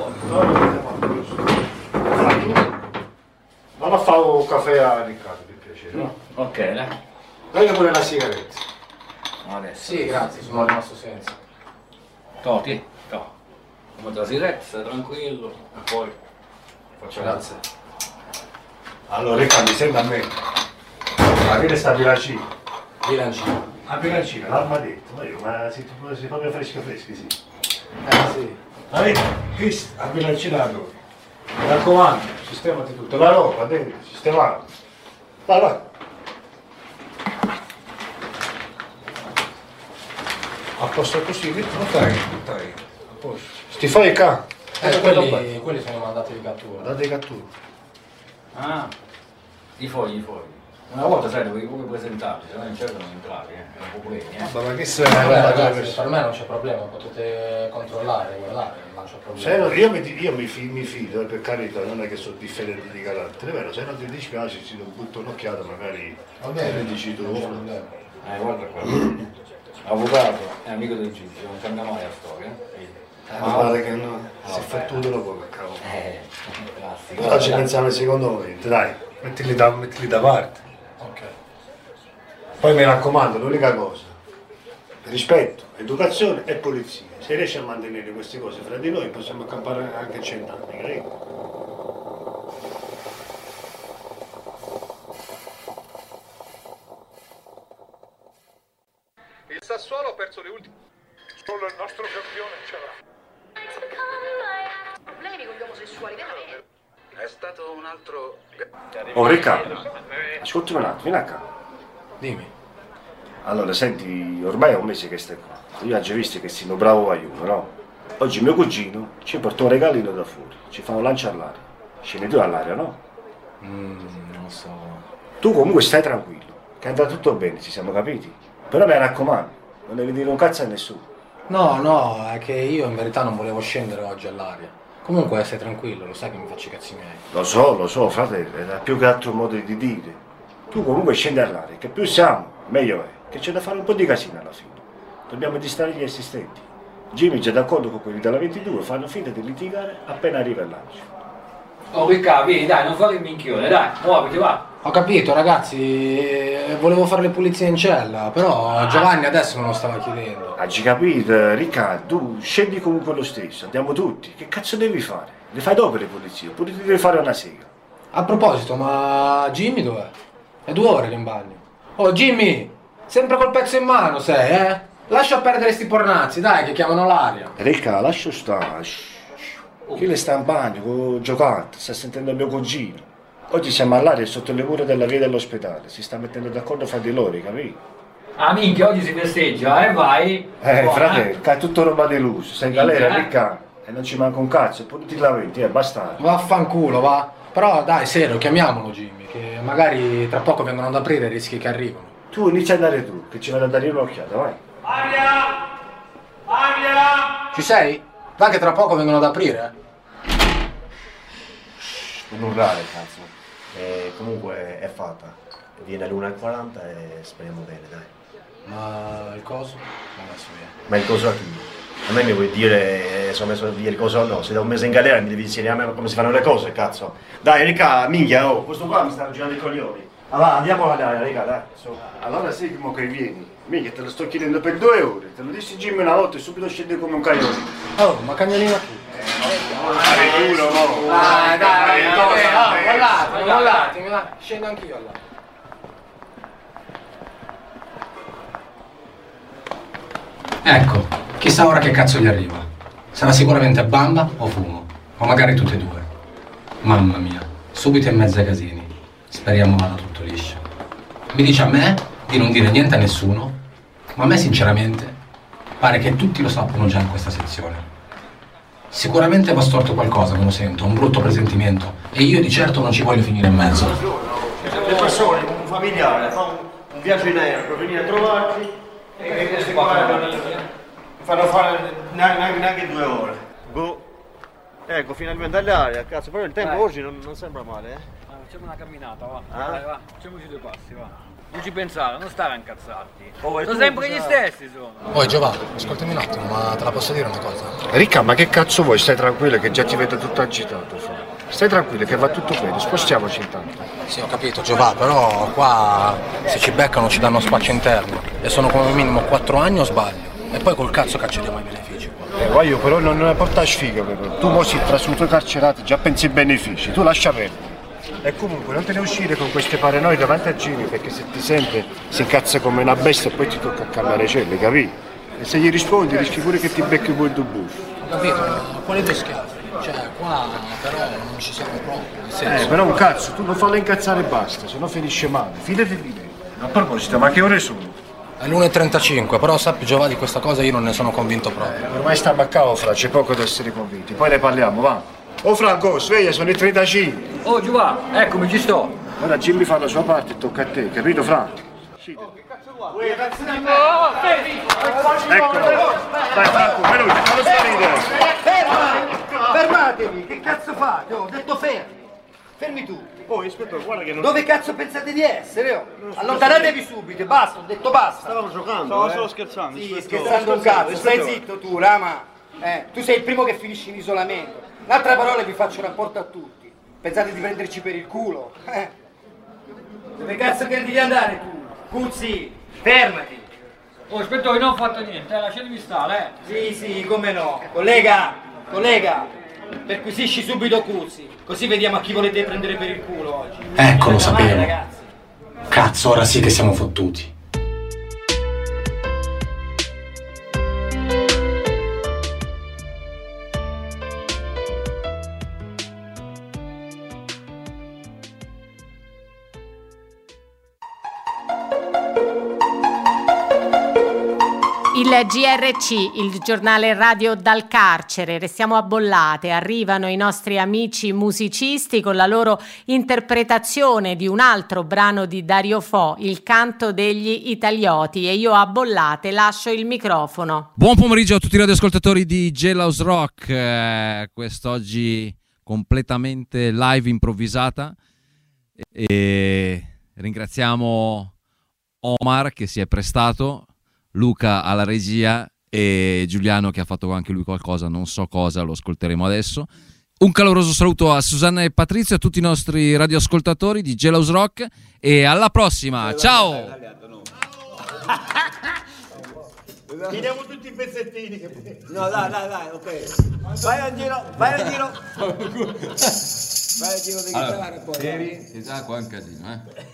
Vado a fare un caffè a Riccardo, per piacere, no? Ok, dai. Voglio pure la sigaretta. Adesso. Sì, grazie, sono rimasto senza. Toti, to. Come la sigaretta, stai tranquillo, e poi faccio grazie. Allora Riccardo, mi sembra a me. Ma che sta a bilancina? Bilancina. A bilancina, l'armadetto, ma io, ma si, si proprio fresco freschi, sì. Eh sì. Ma vedi, questo, a bilancina allora. Mi raccomando, sistemati tutto, la roba dentro, sistemati. Vai, vai. A posto così, ok, ok. A posto. Sti fai qua? Eh, quelli, quelli sono mandati di cattura. Mandati di cattura. Ah, i fogli, i fogli. Una volta sai dovevi come presentarti, se no non c'erano entrare, eh. Erano problemi, eh. Vabbè, ma che sei? Ragazzi, per me non c'è problema, potete controllare, guardare, non c'è problema. Se no, io, mi, io mi, fido, mi fido, per carità, non è che sono differente di carattere, vero? Se non ti dispiace ci do butto un'occhiata, magari bene, dici tu. Eh, guarda qua. Avvocato, è amico del giudice, non cambia mai la storia. Eh, ma guarda che no, si è fattuto dopo che cavolo. Eh, classico. Però ci pensiamo al secondo momento, dai, mettili da, mettili da parte. Ok. Poi mi raccomando, l'unica cosa, rispetto, educazione e polizia. Se riesci a mantenere queste cose fra di noi possiamo accampare anche cent'anni, credo. Il Sassuolo ha perso le ultime. Solo il nostro campione ce l'ha. Problemi con gli omosessuali, veramente. È stato un altro. Oh Riccardo, ascoltami un attimo, vieni a casa. Dimmi. Allora, senti, ormai è un mese che stai qua. Io ho già visto che sei un bravo aiuto, no? Oggi mio cugino ci porta un regalino da fuori, ci fa un lancio all'aria. Scendi tu all'aria, no? Mm, non lo so. Tu comunque stai tranquillo, che andrà tutto bene, ci siamo capiti? Però mi raccomando, non devi dire un cazzo a nessuno. No, no, è che io in verità non volevo scendere oggi all'aria. Comunque stai tranquillo, lo sai che mi faccio i cazzi miei. Lo so, lo so, fratello, è più che altro modo di dire. Tu comunque scendi all'aria, che più siamo, meglio è, che c'è da fare un po' di casino alla fine. Dobbiamo distrarre gli assistenti. Jimmy è già d'accordo con quelli della ventidue, fanno finta di litigare appena arriva il lancio. Oh Riccardo, vieni dai, non fare il minchione, dai, muoviti, va. Ho capito ragazzi, volevo fare le pulizie in cella, però Giovanni adesso me lo stava chiedendo. Hai capito, Riccardo, tu scendi comunque lo stesso, andiamo tutti, che cazzo devi fare? Le fai dopo le pulizie, oppure ti devi fare una sega? A proposito, ma Jimmy dov'è? È due ore che in bagno. Oh Jimmy, sempre col pezzo in mano sei, eh? Lascia perdere sti pornazzi, dai, che chiamano l'aria. Ricca, lascia stare. Chi le sta in bagno, con giocante, sta sentendo il mio cugino. Oggi siamo all'aria sotto le mura della via dell'ospedale, si sta mettendo d'accordo fra di loro, capito? Ah minchia, oggi si festeggia, eh, vai! Eh, Buona. fratello, è tutto roba di luce, sei in galera, Ricca, e non ci manca un cazzo, eppure ti lamenti, eh, basta. Vaffanculo, va. Però dai, serio, chiamiamolo Jimmy, che magari tra poco vengono ad aprire i rischi che arrivano. Tu inizia a andare tu, che ci vado a dare un'occhiata, vai. Aria! Aria! Ci sei? Va che tra poco vengono ad aprire, eh? Non urlare, cazzo. E comunque è fatta. Viene alle una e quaranta e speriamo bene, dai. Ma il coso? Non adesso via. Ma il coso a chi? A me mi vuoi dire eh, se ho messo via il coso o no? Se da un mese in galera mi devi insegnare a me come si fanno le cose, cazzo. Dai, Rica, minchia, oh, questo qua mi sta girando i coglioni. Allora, andiamo all'aria, Rica, dai. So. Allora sì che vieni. Minchia, te lo sto chiedendo per due ore. Te lo dissi Jimmy una volta e subito scende come un caglione. Oh, ma cagnolino tu. Fare culo, no? Dai, dai, dai, mollatemi, mollatemi, dai. Scendo anch'io allora. Ecco, chissà ora che cazzo gli arriva. Sarà sicuramente bamba o fumo, o magari tutte e due. Mamma mia, subito in mezzo ai casini. Speriamo vada tutto liscio. Mi dice a me di non dire niente a nessuno, ma a me sinceramente pare che tutti lo sappiano già in questa sezione. Sicuramente va storto qualcosa, me lo sento, un brutto presentimento, e io di certo non ci voglio finire in mezzo. Le persone, un familiare, fa un, un viaggio in aereo per venire a trovarti e questi qua fanno fare neanche, neanche due ore. Boh. Ecco, finalmente all'aria, cazzo, però il tempo Dai. oggi non, non sembra male, eh? Ah, facciamo una camminata, va. Ah? Vai, va. Facciamoci due passi, va. Non ci pensare, non stare a incazzarti. Oh, e sono tu sempre cosa- gli stessi, sono. Poi Giovanni, ascoltami un attimo, ma te la posso dire una cosa? Ricca, ma che cazzo vuoi? Stai tranquillo che già ti vedo tutto agitato. Fa. Stai tranquillo che va tutto bene, spostiamoci intanto. Sì, ho capito Giovanni, però qua se ci beccano ci danno spaccio interno e sono come minimo quattro anni o sbaglio? E poi col cazzo che accediamo ai benefici qua. Eh, voglio però non ne porta sfiga però. Tu mo sei trasuto carcerati, già pensi ai benefici, tu lascia perdere. E comunque non te ne uscire con queste paranoie davanti a Jimmy, perché se ti sente si incazza come una bestia e poi ti tocca calmare le celle, capì? E se gli rispondi rischi pure che ti becchi poi il tuo buffo. Ho capito, ma quali due schiaffi? Cioè, qua però non ci siamo proprio, nel senso... Eh, però un cazzo, tu non fallo incazzare e basta, se no finisce male. Fidati di me. A proposito, ma che ore sono? È l'una e trentacinque, però sappi Giovanni di questa cosa io non ne sono convinto proprio. Ormai stiamo a cavo, Fra, c'è poco da essere convinti, poi ne parliamo, va. Oh Franco, sveglia, sono i trentacinque. Oh Giovanni, eccomi, ci sto. Ora Jimmy fa la sua parte e tocca a te, capito Fra? Sì. Eccolo! Dai Franco, veloce, fallo sparire! Fermatevi! Fermatevi! Che cazzo fate? Ho detto fermi! Fermi tu! Oh, ispettore, guarda che non... Dove cazzo pensate di essere? Oh? Allontanatevi subito, basta, ho detto basta! Stavamo giocando, Stavo eh? solo scherzando, Sì, ispettore. scherzando un Scherzando, cazzo, stai ispettore. zitto tu, Rama! Eh, tu sei il primo che finisce in isolamento. In altre parole vi faccio rapporto a tutti. Pensate di prenderci per il culo? Eh? Dove cazzo credi di andare tu? Cuzzi, fermati! Oh, ispettore, non ho fatto niente, eh, lasciatemi stare, Sì, eh. sì, come no. Collega, collega, perquisisci subito Cuzzi, così vediamo a chi volete prendere per il culo oggi. Ecco, lo Vai, sapevo. ragazzi. Cazzo, ora sì che siamo fottuti. Il G R C, il giornale radio dal carcere. Restiamo a Bollate, arrivano i nostri amici musicisti con la loro interpretazione di un altro brano di Dario Fo, Il canto degli Italioti, e io a Bollate lascio il microfono. Buon pomeriggio a tutti i radioascoltatori di Jailhouse Rock, eh, quest'oggi completamente live improvvisata, e ringraziamo Omar che si è prestato, Luca alla regia e Giuliano che ha fatto anche lui qualcosa, non so cosa, lo ascolteremo adesso. Un caloroso saluto a Susanna e Patrizio, a tutti i nostri radioascoltatori di Jailhouse Rock, e alla prossima, ciao! Chiediamo tutti i pezzettini. No, dai, dai, dai, ok. Vai al giro, vai al giro. Vai al giro di chitarra Allora, poi. che già qua è un casino, eh.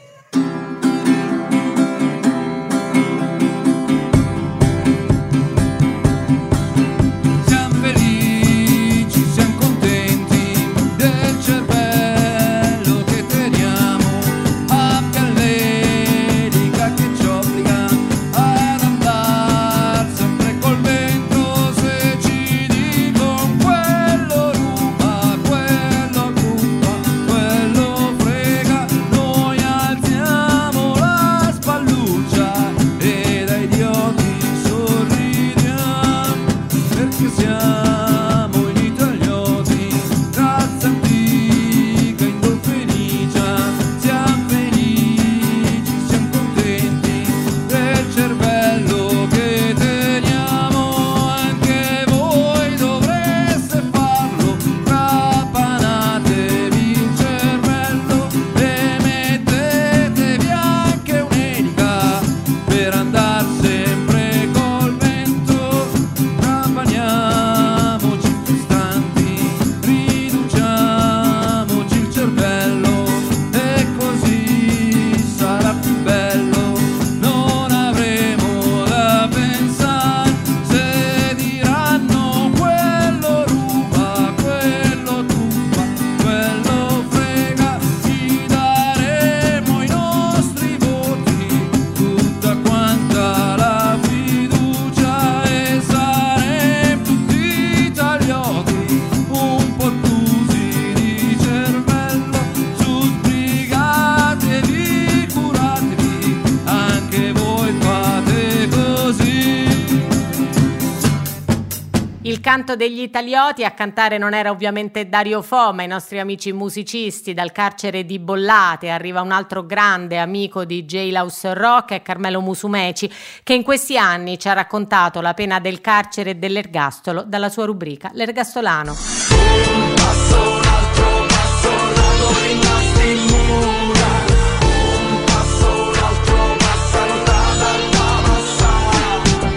Il canto degli Italioti, a cantare non era ovviamente Dario Fo, ma i nostri amici musicisti dal carcere di Bollate. Arriva un altro grande amico di Jailhouse Rock, è Carmelo Musumeci, che in questi anni ci ha raccontato la pena del carcere e dell'ergastolo dalla sua rubrica L'Ergastolano. Un passo, un altro passo, nodo rimasti in mura. Un passo, un altro passo, lontana da passare.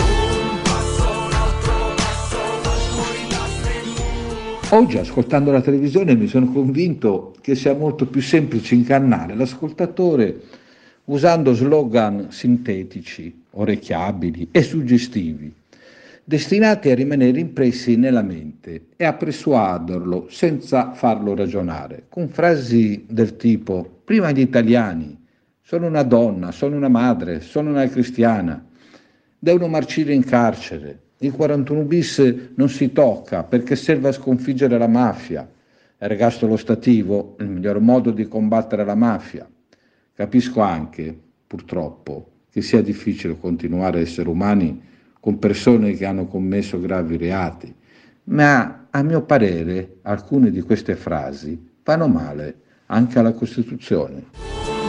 Un passo, un altro passo, nodo rimasti in mura. Oggi, ascoltando la televisione, mi sono convinto che sia molto più semplice ingannare l'ascoltatore usando slogan sintetici, orecchiabili e suggestivi, destinati a rimanere impressi nella mente e a persuaderlo senza farlo ragionare, con frasi del tipo: prima gli italiani, sono una donna, sono una madre, sono una cristiana, devono marcire in carcere, il quarantuno bis non si tocca perché serve a sconfiggere la mafia, Ergastolo stativo, il miglior modo di combattere la mafia. Capisco anche, purtroppo, che sia difficile continuare a essere umani con persone che hanno commesso gravi reati, ma a mio parere alcune di queste frasi fanno male anche alla Costituzione.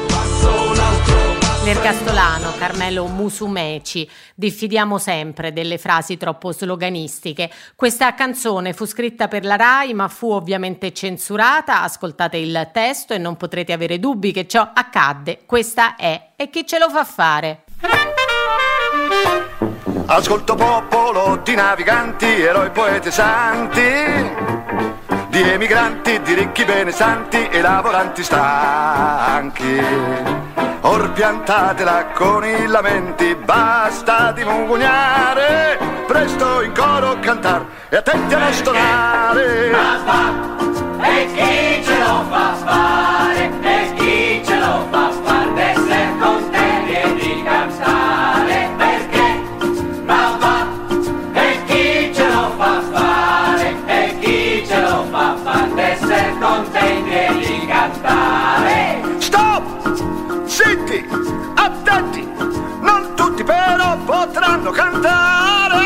L'ergastolano Carmelo Musumeci: diffidiamo sempre delle frasi troppo sloganistiche. Questa canzone fu scritta per la Rai, ma fu ovviamente censurata. Ascoltate il testo e non potrete avere dubbi che ciò accadde. Questa è E chi ce lo fa fare? Ascolto popolo di naviganti, eroi, poeti e santi, di emigranti, di ricchi benestanti e lavoranti stanchi. Or piantatela con i lamenti, basta di mugugnare, presto in coro cantar e attenti a non stonare. Ma fa, e chi ce lo fa fare, e chi ce lo fa fare, d'essere contenti e di cantare, perché? Ma fa, e chi ce lo fa fare, e chi ce lo fa fare, d'essere contenti e di cantare. Stop! Zitti, attenti, non tutti però potranno cantare.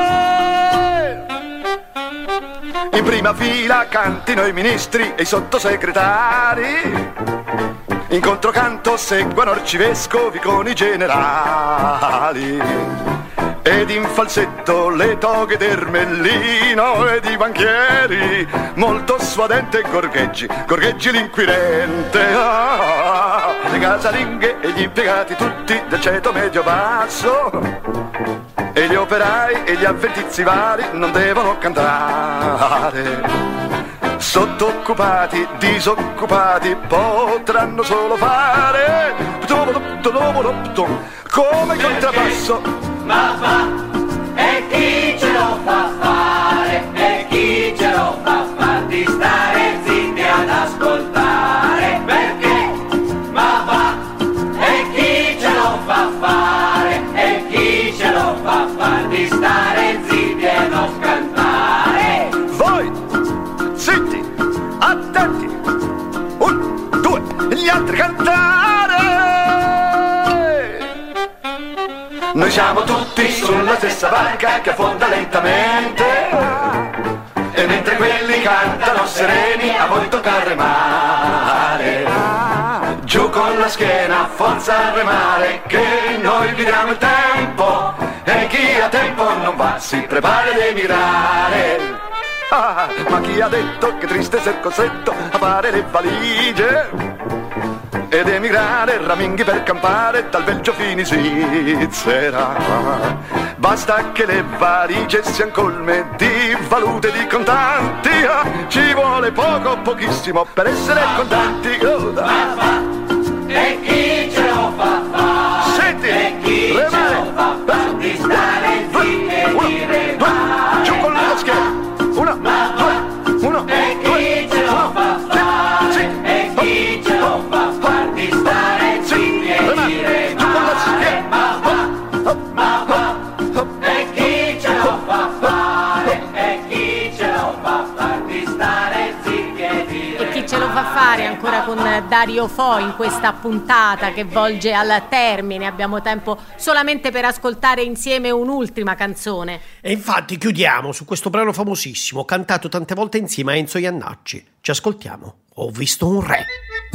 In prima fila cantino i ministri e i sottosegretari, in controcanto seguono arcivescovi con i generali, ed in falsetto le toghe d'Ermellino ed i banchieri, molto suadente gorgheggi, gorgheggi l'inquirente. Ah, le casalinghe e gli impiegati tutti del ceto medio basso, e gli operai e gli avventizi vari non devono cantare. Sottoccupati, disoccupati potranno solo fare come il contrabbasso. Ma fa, e chi ce lo fa fare, e chi ce lo fa fare, di stare zitti ad ascoltare, perché? Ma fa, e chi ce lo fa fare, e chi ce lo fa fare, di stare zitti e non cantare. Voi, zitti, attenti, un, due, gli altri cantare. Noi siamo tutti sulla stessa barca che affonda lentamente, e mentre quelli cantano sereni a voi tocca remare. Giù con la schiena, forza a remare, che noi vi diamo il tempo, e chi ha tempo non va, si prepara ad emigrare. Ah, ma chi ha detto che triste ser costretto a fare le valigie ed emigrare raminghi per campare dal Belgio fino in Svizzera? Basta che le valigie siano colme di valute di contanti, ah, ci vuole poco, pochissimo per essere contanti. Oh, E chi ce lo fa fare? Senti, e chi ce lo fa fare, di stare zitti e di remare. Giù con la schiena, una, due, uno, e chi ce lo fa fare, e chi ce lo fa fare, di stare zitti e di remare. Ma va, ma va, e chi ce lo fa fare, e chi ce lo fa fare, di stare zitti e di remare. E chi ce lo fa fare ancora con Dario Fo in questa puntata che volge al termine. Abbiamo tempo solamente per ascoltare insieme un'ultima canzone. E infatti chiudiamo su questo brano famosissimo, cantato tante volte insieme a Enzo Iannacci. Ci ascoltiamo. Ho visto un re.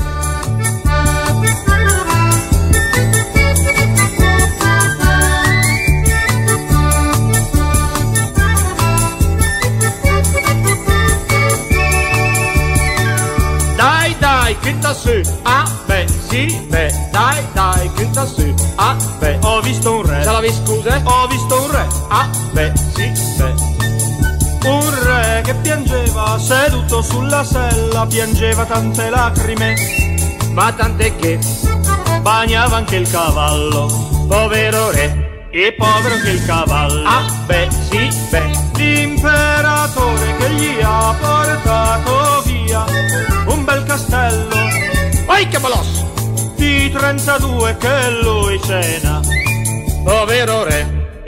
Dai dai, gritta su, ah beh, sì, beh, dai dai, gritta su, ah beh, ho visto un re. Ce l'avevi, scusa? Ho visto un re, ah beh, sì, beh. Un re che piangeva seduto sulla sella, piangeva tante lacrime, ma tante che bagnava anche il cavallo, povero re, e povero che il cavallo. Ah beh, sì, beh, l'imperatore che gli ha portato via un bel castello, vai che bolosso, di trentadue che lui cena, povero re,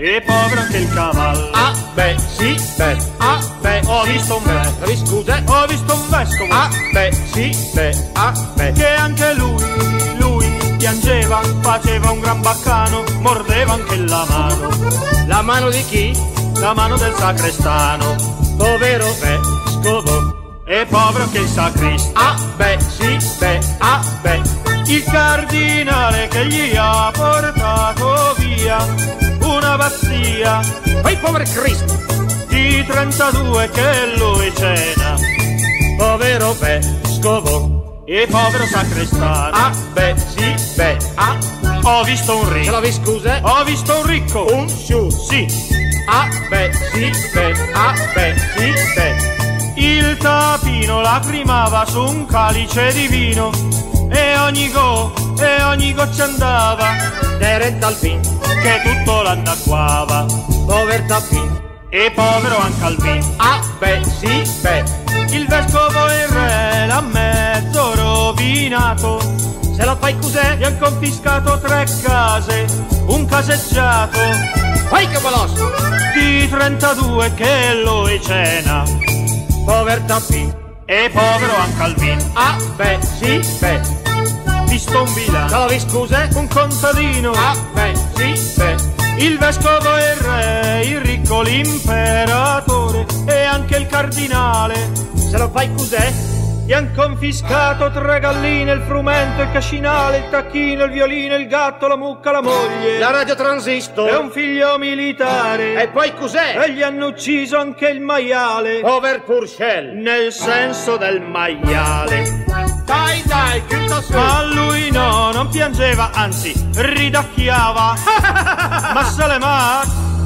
e povero anche il cavallo. Ah, beh, sì, beh, ah, beh, Ho visto un vescovo, mi scusa, ho visto un vescovo, ah, beh, sì, beh, ah, beh, che anche lui, lui piangeva, faceva un gran baccano, mordeva anche la mano. la mano di chi? La mano del sacrestano, Povero vescovo, e povero che il sacrista. Ah, beh, sì, beh, ah, beh, Il cardinale che gli ha portato via una abbazia, poi povero Cristo, di trentadue che lui cena. povero vescovo, E povero sacrestano. ah, beh, sì, beh, ah, Ho visto un ce ricco, l'avevi scusa? ho visto un ricco, Un su, sì, ah, beh, sì, beh, ah, beh, sì, beh, il tapino lacrimava su un calice di vino, e ogni go, e ogni goccia andava, era il talpin, che tutto l'annacquava. pover talpin, E povero anche Alvin, ah, beh, sì, beh, il vescovo e il re l'ha mezzo rovinato, se lo fai cos'è? gli han confiscato tre case, un caseggiato, Poi che bolosso, di trentadue che lui cena. pover talpin, E povero anche Alvin, ah, beh, sì, beh, visto un ce bilancio, l'avevi scusa? un contadino, Ah, beh, sì, beh, il vescovo e il re, il ricco, l'imperatore e anche il cardinale. se lo fai cos'è? Gli han confiscato tre galline, il frumento, il cascinale, il tacchino, il violino, il gatto, la mucca, la moglie, La radiotransistor, e un figlio militare. e poi cos'è? E gli hanno ucciso anche il maiale, Over Purcell, nel senso del maiale. dai, dai, chiudo su, Ma lui no, non piangeva, anzi ridacchiava. Ma se le ma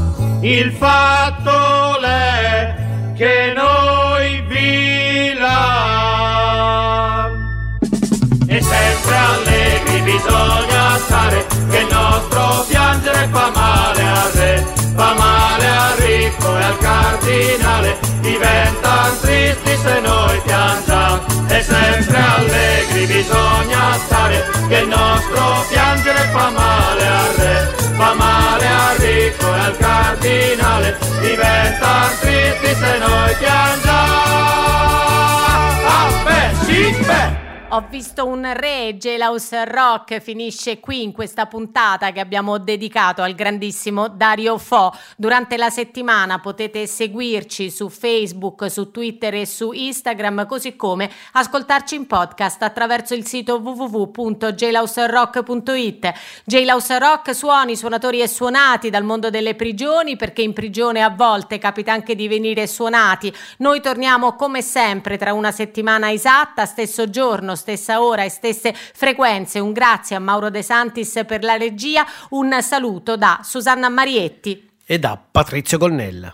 il fatto è che noi vila e sempre allegri bisogna stare, che il nostro piangere fa male al re, fa male al ricco e al cardinale, diventan tristi se noi piangiamo. E sempre allegri bisogna stare, che il nostro piangere fa male al re, fa male al ricco e al cardinale, diventan tristi se noi piangiamo. Ah, beh, sì, beh. Ho visto un re, Jailhouse Rock finisce qui in questa puntata che abbiamo dedicato al grandissimo Dario Fo. Durante la settimana potete seguirci su Facebook, su Twitter e su Instagram, così come ascoltarci in podcast attraverso il sito w w w punto jailhouse rock punto i t. Jailhouse Rock, suoni, suonatori e suonati dal mondo delle prigioni, perché in prigione a volte capita anche di venire suonati. Noi torniamo come sempre tra una settimana esatta, stesso giorno, stessa ora e stesse frequenze. Un grazie a Mauro De Santis per la regia, un saluto da Susanna Marietti e da Patrizio Gonnella.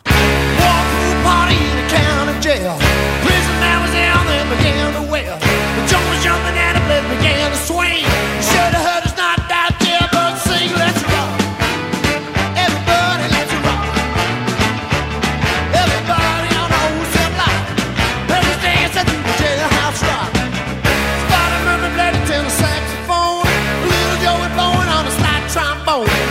Trombone.